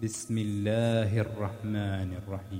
بسم الله الرحمن الرحيم.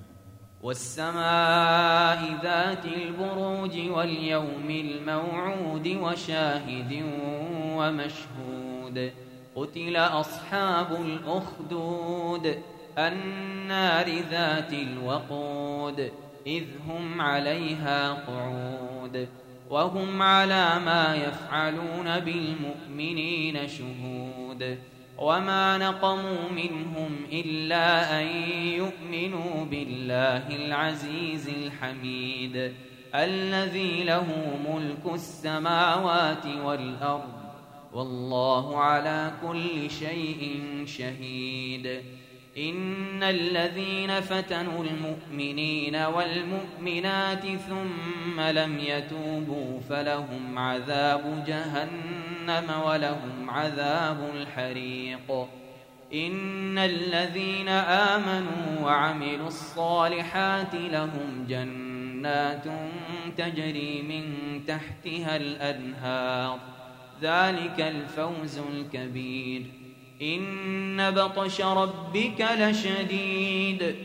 والسماء ذات البروج واليوم الموعود وشاهد ومشهود قتل أصحاب الأخدود النار ذات الوقود إذ هم عليها قعود وهم على ما يفعلون بالمؤمنين شهود وما نقموا منهم إلا أن يؤمنوا بالله العزيز الحميد الذي له ملك السماوات والأرض والله على كل شيء شهيد. إن الذين فتنوا المؤمنين والمؤمنات ثم لم يتوبوا فلهم عذاب جهنم ولهم عذاب الحريق. إن الذين آمنوا وعملوا الصالحات لهم جنات تجري من تحتها الأنهار ذلك الفوز الكبير. إن بطش ربك لشديد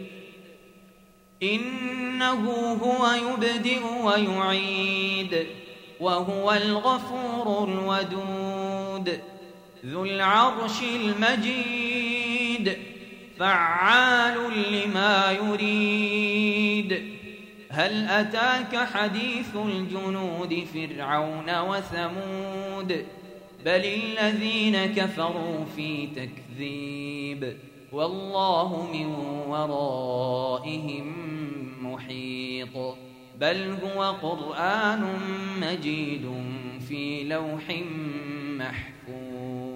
إنه هو يبدئ ويعيد وهو الغفور الودود ذو العرش المجيد فعال لما يريد. هل أتاك حديث الجنود فرعون وثمود بل الذين كفروا في تكذيب والله من ورائهم محيط. بل هو قرآن مجيد في لوح محفوظ.